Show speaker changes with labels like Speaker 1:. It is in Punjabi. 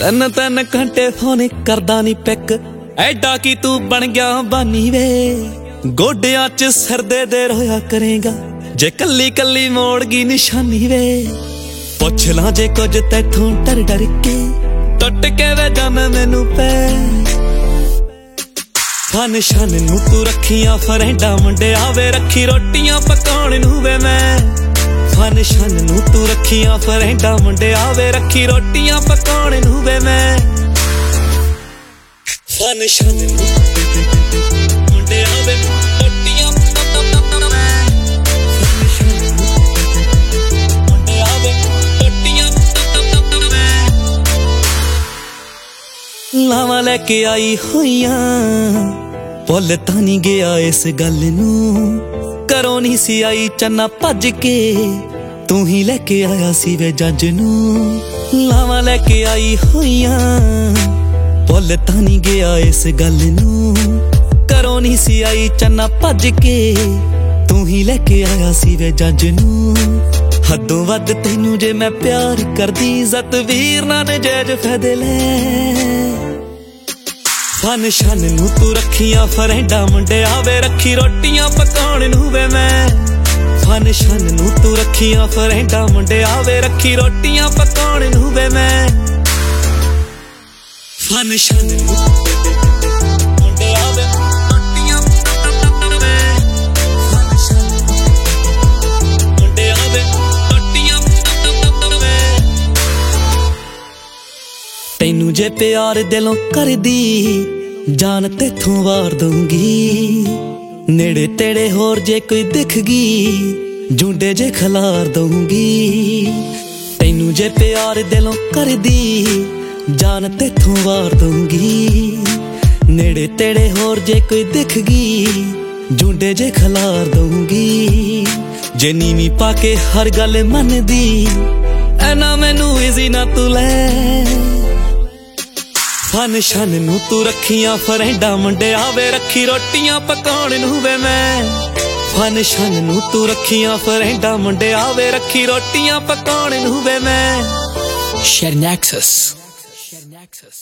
Speaker 1: ਤਿੰਨ ਤਿੰਨ ਘੰਟੇ ਫੋਨ ਕਰਦਾ ਨੀ ਪਿਕ, ਐਡਾ ਕੀ ਤੂੰ ਬਣ ਗਿਆ ਬਾਨੀ ਵੇ। ਗੋਡਿਆਂ 'ਚ ਸਿਰ ਦੇ ਰੋਇਆ ਕਰੇਗਾ ਜੇ ਕੱਲੀ ਕੱਲੀ ਮੋੜ ਗਈ ਨਿਸ਼ਾਨੀ ਵੇ। ਪੁੱਛ ਲਾਂ ਜੇ ਕੁਝ ਤੈਥੋਂ ਡਰ ਕੇ, ਟੁੱਟ ਕੇ ਵੇ ਜਾਨ ਮੈਨੂੰ ਪੈ। ਫਨ ਸ਼ਨ ਨੂੰ ਤੂੰ ਰੱਖੀਆਂ ਫਰੈਂਡਾਂ ਮੁੰਡਿਆ ਵੇ, ਰੱਖੀ ਰੋਟੀਆਂ ਪਕਾਉਣ ਨੂੰ ਵੇ ਮੈਂ। ਫਨ ਸ਼ਨ ਨੂੰ ਤੂੰ ਰੱਖੀਆਂ ਫਰੈਂਡਾਂ ਮੁੰਡਿਆ ਵੇ, ਰੱਖੀ ਰੋਟੀਆਂ ਪਕਾਉਣ ਨੂੰ ਵੇ ਮੈਂ। ਫਨ ਸ਼ਨ ਨੂੰ ਮੁੰਡਿਆ ਵੇ, ਰੋਟੀਆਂ ਲਾਵਾਂ ਲੈ ਕੇ ਆਈ ਹੋਈਆਂ, ਭੁੱਲ ਤਾਂ ਨੀ ਗਿਆ ਇਸ ਗੱਲ ਨੂੰ। ਘਰੋਂ ਨੀ ਸੀ ਆਈ ਚੰਨਾ ਭੱਜ ਕੇ, ਤੂੰ ਹੀ ਲੈ ਕੇ ਆਇਆ ਸੀ ਵੇ ਜੱਜ ਨੂੰ। ਲਾਵਾਂ ਲੈ ਕੇ ਆਈ ਹੋਈਆਂ, ਭੁੱਲ ਤਾਂ ਨੀ ਗਿਆ ਇਸ ਗੱਲ ਨੂੰ। ਘਰੋਂ ਨੀ ਸੀ ਆਈ ਚੰਨਾ ਭੱਜ ਕੇ, ਤੂੰ ਹੀ ਲੈ ਕੇ ਆਇਆ ਸੀ ਵੇ ਜੱਜ ਨੂੰ। ਹੱਦੋਂ ਵੱਧ ਤੈਨੂੰ ਜੇ ਮੈਂ ਪਿਆਰ ਕਰਦੀ, ਇੱਜ਼ਤ ਵੀਰ ਨਾ ਨਜਾਇਜ਼ ਫਾਇਦੇ ਲੈ। ਫਨ ਸ਼ਨ ਨੂੰ ਤੂੰ ਰੱਖੀਆਂ ਫਰੈਂਡਾਂ ਮੁੰਡਿਆ ਵੇ, ਰੱਖੀ ਰੋਟੀਆਂ ਪਕਾਉਣ ਨੂੰ ਵੇ ਮੈਂ। ਫਨ ਸ਼ਨ ਨੂੰ ਤੂੰ ਰੱਖੀਆਂ ਫਰੈਂਡਾਂ ਮੁੰਡਿਆ ਵੇ, ਰੱਖੀ ਰੋਟੀਆਂ ਪਕਾਉਣ ਨੂੰ ਵੇ ਮੈਂ। ਫਨ ਸ਼ਨ ਨੂੰ ਮੁੰਡਿਆ ਵੇ, ਰੋਟੀਆਂ ਫਨ ਸ਼ਨ ਮੁੰਡਿਆ ਵੇ, ਰੋਟੀਆਂ ਤੈਨੂੰ ਜੇ ਪਿਆਰ ਦਿਲੋਂ ਕਰਦੀ, ਜਾਨ ਤੇਥੋਂ ਵਾਰ ਦੂੰਗੀ। ਨੇੜੇ ਤੇੜੇ ਹੋਰ ਜੇ ਕੋਈ ਦਿਖ ਗਈ, ਜੁੰਡੇ ਜੇ ਖਲਾਰ ਦੂੰਗੀ। ਤੈਨੂੰ ਜੇ ਪਿਆਰ ਦਿਲੋਂ ਕਰਦੀ, ਜਾਨ ਤੇਥੋਂ ਵਾਰ ਦੂੰਗੀ। ਨੇੜੇ ਤੇੜੇ ਹੋਰ ਜੇ ਕੋਈ ਦਿਖ ਗਈ, ਜੁੰਡੇ ਜੇ ਖਲਾਰ ਦੂੰਗੀ। ਜੇ ਨੀਵੀਂ ਪਾ ਕੇ ਹਰ ਗੱਲ ਮੰਨਦੀ, ਐਨਾ ਮੈਨੂੰ ਈਜ਼ੀ ਨਾ ਤੂੰ ਲੈ। ਫਨ ਸ਼ਨ ਨੂੰ ਤੂੰ ਰੱਖੀਆਂ ਫਰੈਂਡਾਂ ਮੁੰਡਿਆ ਵੇ, ਰੱਖੀ ਰੋਟੀਆਂ ਪਕਾਉਣ ਨੂੰ ਵੇ ਮੈਂ। ਫਨ ਸ਼ਨ ਨੂੰ ਤੂੰ ਰੱਖੀਆਂ ਫਰੈਂਡਾਂ ਮੁੰਡਿਆ ਵੇ, ਰੱਖੀ ਰੋਟੀਆਂ ਪਕਾਉਣ ਨੂੰ ਵੇ ਮੈਂ।
Speaker 2: Share Nexus.